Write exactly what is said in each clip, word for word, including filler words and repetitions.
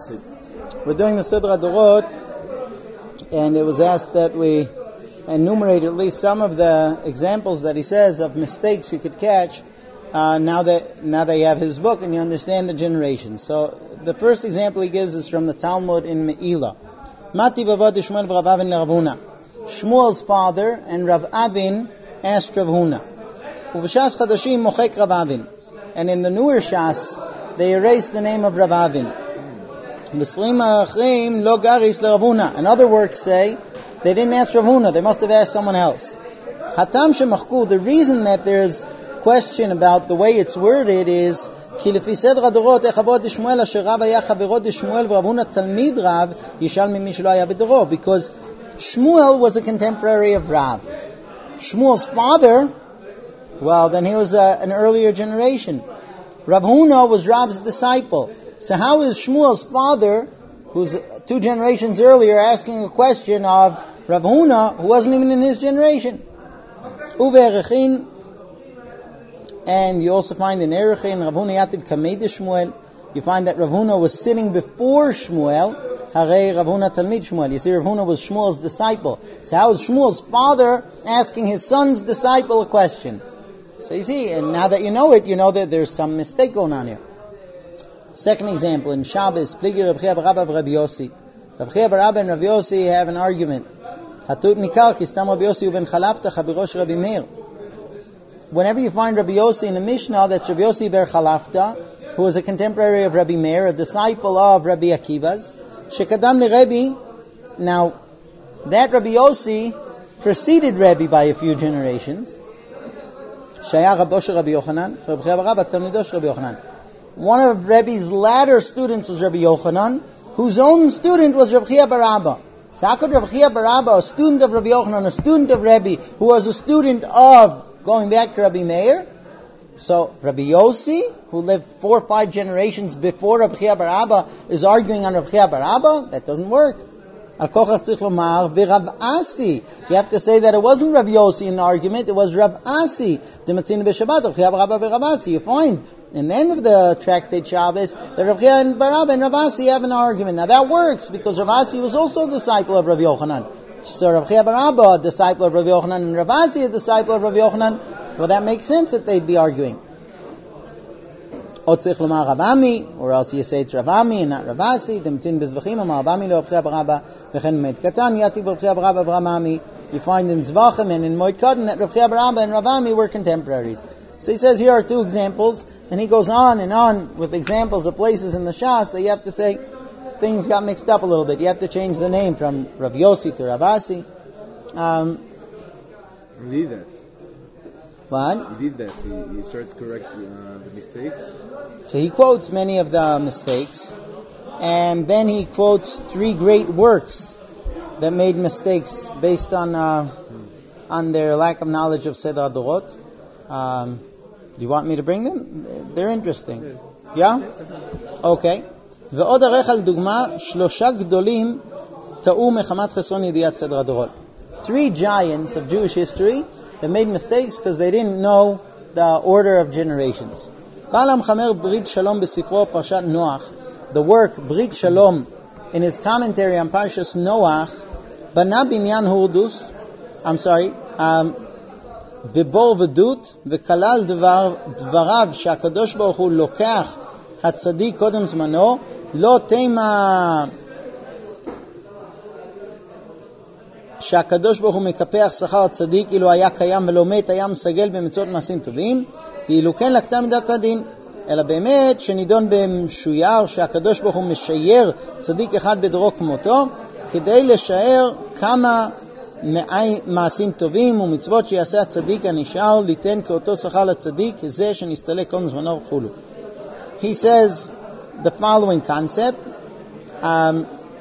We're doing the Sidra Dorot, and it was asked that we enumerate at least some of the examples that he says of mistakes you could catch uh, now that now that you have his book and you understand the generation. So the first example he gives is from the Talmud in Me'ilah. Mati v'avad Shmuel v'Rav Avin l'Rav Huna. Shmuel's father and Rav Avin asked Rav Huna. Uv'shas chadashim mochek Rav Avin. And in the newer Shas, they erased the name of Rav Avin. And other works say they didn't ask Rav Huna, they must have asked someone else. Hatam shemachku, the reason that there's question about the way it's worded is because Shmuel was a contemporary of Rav. Shmuel's father, well, then he was a, an earlier generation. Rav Huna was Rav's disciple. So how is Shmuel's father, who's two generations earlier, asking a question of Rav Huna, who wasn't even in his generation? Uve'erechin, and you also find in Erechin, Rav Huna yativ kamei de Shmuel. You find that Rav Huna was sitting before Shmuel. Harei Rav Huna talmid Shmuel. You see, Rav Huna was Shmuel's disciple. So how is Shmuel's father asking his son's disciple a question? So you see, and now that you know it, you know that there's some mistake going on here. Second example, in Shabbos, Pligi Rav Chia bar Abba and Rabbi Yossi. Rav Chia bar Abba and Rabbi Yossi have an argument. Hatut nikar ki stam Rabbi Yossi uben Chalafta chabirosh Rabbi Meir. Whenever you find Rabbi Yossi in the Mishnah, that's Rabbi Yossi ber Chalafta, who was a contemporary of Rabbi Meir, a disciple of Rabbi Akiva's. Shekadam li Rebbe. Now, that Rabbi Yossi preceded Rebbe by a few generations. Shaya Raboshe Rabbi Yochanan, Rabbi Chia bar Abba talmidosh Rabbi Yochanan. One of Rebbe's latter students was Rabbi Yochanan, whose own student was Rabbi Chia bar Abba. So how could Rabbi Chia bar Abba, a student of Rabbi Yochanan, a student of Rebbe, who was a student of, going back to Rabbi Meir, so Rabbi Yossi, who lived four or five generations before Rabbi Chia bar Abba, is arguing on Rabbi Chia bar Abba? That doesn't work. You have to say that it wasn't Rabbi Yossi in the argument, it was Rav Asi. You find in the end of the tractate Shabbos that Rav Chia and bar Abba and Rav Asi have an argument. Now that works because Rav Asi was also a disciple of Rav Yochanan. So Rav Chia bar Abba, a disciple of Rav Yochanan, and Rav Asi, a disciple of Rav Yochanan. Well, that makes sense that they'd be arguing. Or else you say it's Rav Ami and not Rav Asi. You find in Zvachim and in Moed Katan that Rav Chia bar Abba and Rav Ami were contemporaries. So he says here are two examples, and he goes on and on with examples of places in the Shas that you have to say things got mixed up a little bit. You have to change the name from Rav Yossi to Rav Asi. Um, he did that. What? He did that. He, he starts to correct uh, the mistakes. So he quotes many of the mistakes, and then he quotes three great works that made mistakes based on uh, on their lack of knowledge of Sidra Dorot. Um, you want me to bring them? They're interesting. Yeah? Okay. ועוד ערך על דוגמה, שלושה גדולים טעו מחמת חסרון ידיעת סדר הדורות. Three giants of Jewish history that made mistakes because they didn't know the order of generations. בעל המחמר ברית שלום בספרו פרשת נוח, the work Brit Shalom in his commentary on Parshas Noach, בנה בניין הורדוס, I'm sorry, um, ובור ודות, וכלל דבר, דבריו שהקדוש ברוך הוא לוקח הצדיק קודם זמנו, לא תימה שהקדוש ברוך הוא מקפח שכר הצדיק אילו היה קיים ולא מת, היה מסגל במצוות מעשים טובים, ואילו כן לקטה מידת הדין, אלא באמת שנידון במשויר שהקדוש ברוך הוא משייר צדיק אחד בדורו כמותו, כדי לשער כמה מעשים טובים ומצוות שיעשה הצדיק הנשאר, ליתן כאותו שכר לצדיק, כזה שנסתלק כל זמנו וכולו. He says the following concept. Um,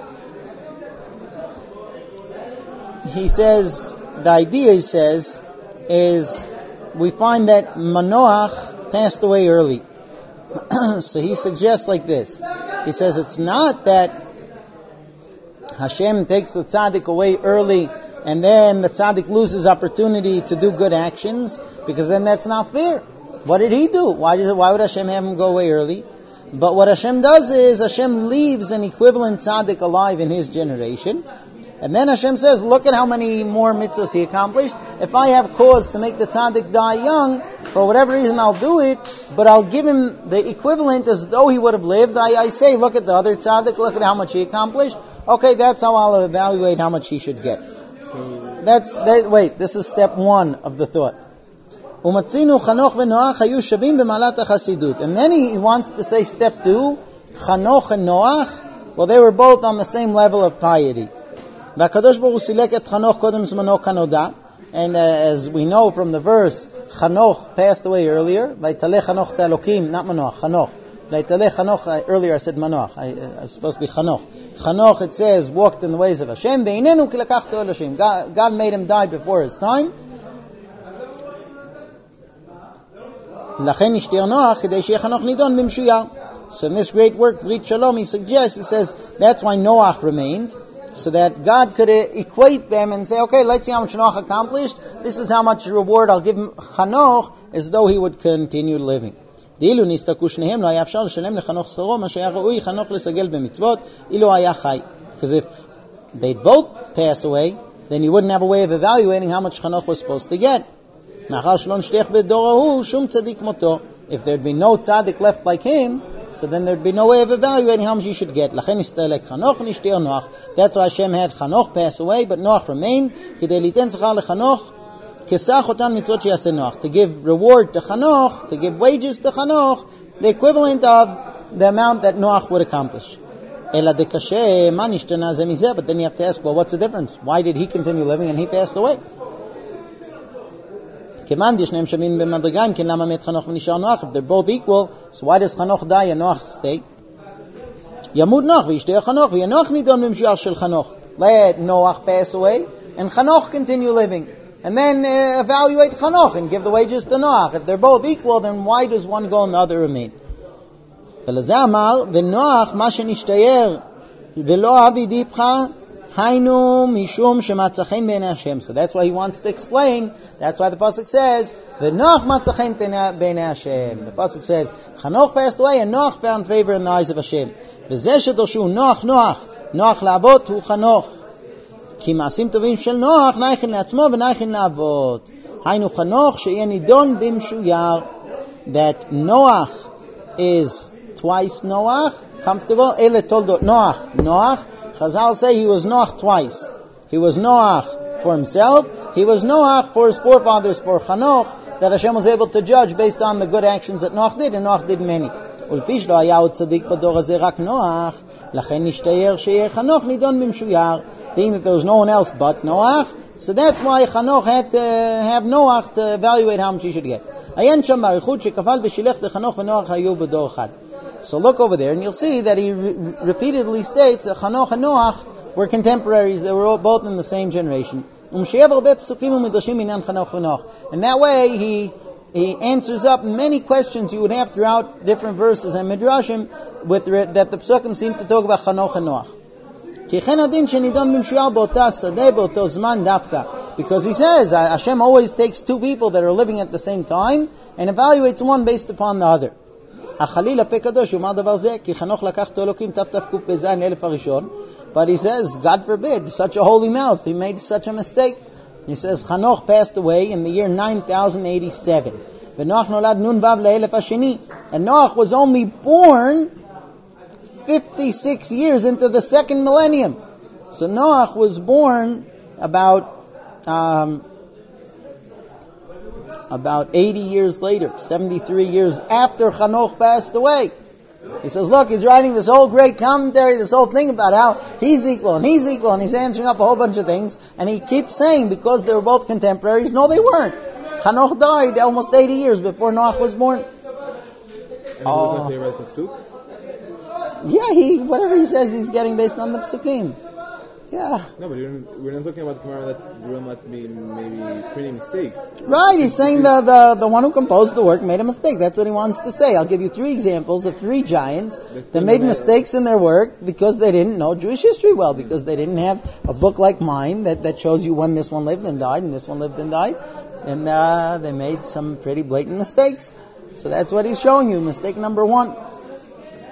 he says, the idea he says, is we find that Manoach passed away early. So he suggests like this. He says it's not that Hashem takes the tzaddik away early and then the tzaddik loses opportunity to do good actions, because then that's not fair. What did he do? Why did why would Hashem have him go away early? But what Hashem does is Hashem leaves an equivalent tzaddik alive in his generation. And then Hashem says, look at how many more mitzvahs he accomplished. If I have cause to make the tzaddik die young, for whatever reason I'll do it, but I'll give him the equivalent as though he would have lived. I, I say, look at the other tzaddik, look at how much he accomplished. Okay, that's how I'll evaluate how much he should get. So, That's, that, wait, this is step one of the thought. Umatzinu Chanoch v'Noach hayu shavim b'malat hachasidut. And then he, he wants to say step two, Chanoch and Noach, well, they were both on the same level of piety. V'Akadosh Baruch Hu silek et Chanoch kodem zmano kanoda. And uh, as we know from the verse, Chanoch passed away earlier. Vaytaleh Chanoch te'Elokim, not Manoach, Chanoch. Vaytaleh Chanoch, I, earlier I said Manoach. I, uh, I was supposed to be Chanoch. Chanoch, it says, walked in the ways of Hashem. Ve'inenu ki lakachto Eloshim. God, God made him die before his time. Lachen ishtir Noach, kedei she'yeh Chanoch nidon b'mshuya. So in this great work, Brit Shalom, he suggests, he says, that's why Noach remained. So that God could equate them and say, okay, let's see how much Noach accomplished. This is how much reward I'll give him Chanoch, as though he would continue living. Because if they'd both pass away, then you wouldn't have a way of evaluating how much Chanoch was supposed to get. If there'd be no tzaddik left like him, so then there'd be no way of evaluating how much you should get. That's why Hashem had Chanoch pass away, but Noach remained. To give reward to Chanoch, to give wages to Chanoch, the equivalent of the amount that Noach would accomplish. But then you have to ask, well, what's the difference? Why did he continue living and he passed away? If they're both equal, so why does Chanoch die and Noach stay? Let Noach pass away and Chanoch continue living. And then uh, evaluate Chanoch and give the wages to Noach. If they're both equal, then why does one go and the other remain? So that's why he wants to explain. That's why the pasuk says, "V'Noach matzachen b'nei Hashem." The pasuk says, "Chanoch passed away, and Noach found favor in the eyes of Hashem." V'zeh shedorshu Noach Noach Noach la'avot hu Chanoch. Ki ma'asim tovim shel Noach naichen le'atzmo v'naichen la'avot. Hainu Chanoch she'yeh nidon b'mshuyar. That Noach is twice Noach, comfortable. Ele toldot Noach Noach. Chazal say he was Noach twice. He was Noach for himself. He was Noach for his forefathers, for Chanoch, that Hashem was able to judge based on the good actions that Noach did, and Noach did many. ולפיש לא היה עוד צדיק בדור הזה רק נוח, לכן נשתער שיהיה חנוך נידון במשויר. Even if there was no one else but Noach, so that's why Chanoch had to have Noach to evaluate how much he should get. עיין שם באריכות שכפל ושילך לחנוך ונוח היו בדור אחד. So look over there and you'll see that he re- repeatedly states that Chanoch and Noach were contemporaries. They were all both in the same generation. And that way he he answers up many questions you would have throughout different verses and midrashim with re- that the psukim seem to talk about Chanoch and Noach. Because he says Hashem always takes two people that are living at the same time and evaluates one based upon the other. But he says, God forbid, such a holy mouth, he made such a mistake. He says, Chanoch passed away in the year nine thousand eighty-seven. And Noach was only born fifty-six years into the second millennium. So Noach was born about um, about eighty years later, seventy-three years after Chanoch passed away. He says, look, he's writing this whole great commentary, this whole thing about how he's equal and he's equal, and he's answering up a whole bunch of things, and he keeps saying, because they were both contemporaries, no, they weren't. Chanoch died almost eighty years before Noach was born. Oh. Yeah, he whatever he says, he's getting based on the psukim. Yeah. No, but we're, we're not talking about Gemara that Duran might be maybe pretty mistakes. Right, he's saying the, the, the one who composed the work made a mistake. That's what he wants to say. I'll give you three examples of three giants that made mistakes in their work because they didn't know Jewish history well, because they didn't have a book like mine that, that shows you when this one lived and died and this one lived and died. And uh, they made some pretty blatant mistakes. So that's what he's showing you, mistake number one.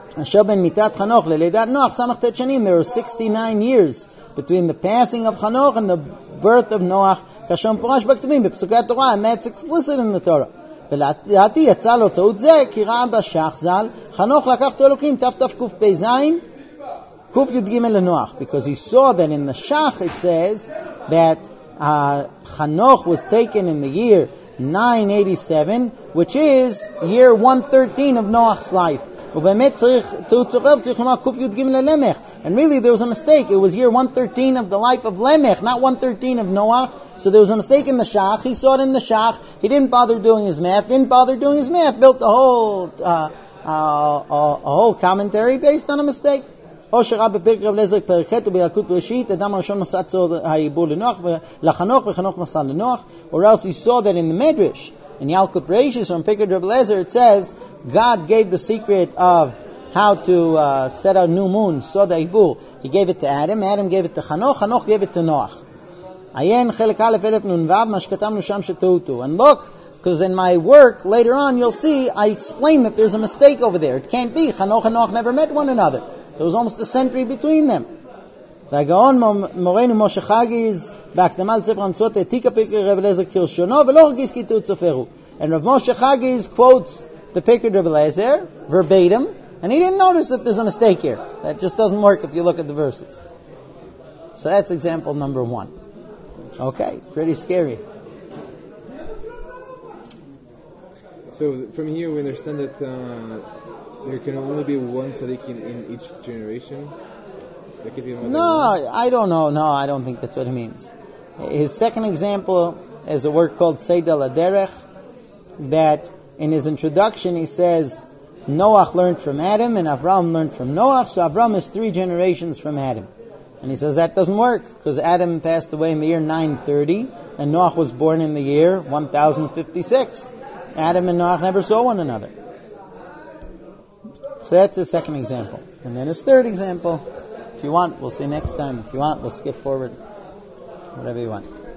Asher ben mitat Chanoch lelidat Noach samach tet shanim. There were sixty-nine years between the passing of Chanoch and the birth of Noach. Kasham Purash B'Ktuvim b'Psukat Torah, and that's explicit in the Torah. ולדעתי יצא לו טעות זה, כי ראה בשח ז"ל, חנוך לקח אותו אלוקים, תף קוף פי זין, קוף י"ג לנוח. Because he saw that in the Shach it says that uh, Chanoch was taken in the year nine eighty-seven, which is year one thirteen of Noach's life. ובאמת צריך, טעות סוחר, צריך לומר קוף י"ג ללמך. And really there was a mistake. It was year one thirteen of the life of Lemech, not one thirteen of Noach. So there was a mistake in the Shach. He saw it in the Shach. He didn't bother doing his math. Didn't bother doing his math. Built a whole, uh, uh, a, a whole commentary based on a mistake. או שראה בפרק רב אליעזר פרק ח' ובילקוט בראשית, אדם הראשון מסע צור העיבור לנוח ולחנוך וחנוך מסע לנוח. Or else he saw that in the Medrash, in Yalkut Bereshis, from Pirkei Reb Eliezer, it says God gave the secret of how to uh, set out new moon, Sod HaIbur. He gave it to Adam, Adam gave it to Chanoch, Chanoch gave it to Noach. Ayen Chelek Aleph Elef Nun Vav, Ma Shkatamnu Sham Shetoutu. And look, because in my work later on you'll see I explain that there's a mistake over there. It can't be. Chanoch and Noach never met one another. There was almost a century between them. והגאון מורנו משה חגיז בהקדמה לספר המצוות העתיקה פרקי רב אליעזר כלשונו ולא הרגיש כי טעות סופרו. And Rav Moshe Chagiz quotes the Pirkei Reb Eliezer verbatim, and he didn't notice that there's a mistake here. That just doesn't work if you look at the verses. So that's example number one. Okay, pretty scary. So from here we understand that uh, there can only be one tzaddik in, in each generation? There can be more No, I don't know. No, I don't think that's what he means. His second example is a work called Seid al Aderech, that in his introduction he says Noach learned from Adam and Avram learned from Noach, so Avram is three generations from Adam. And he says that doesn't work, because Adam passed away in the year nine thirty and Noach was born in the year one thousand fifty-six. Adam and Noach never saw one another. So that's his second example. And then his third example, if you want, we'll see next time. If you want, we'll skip forward. Whatever you want.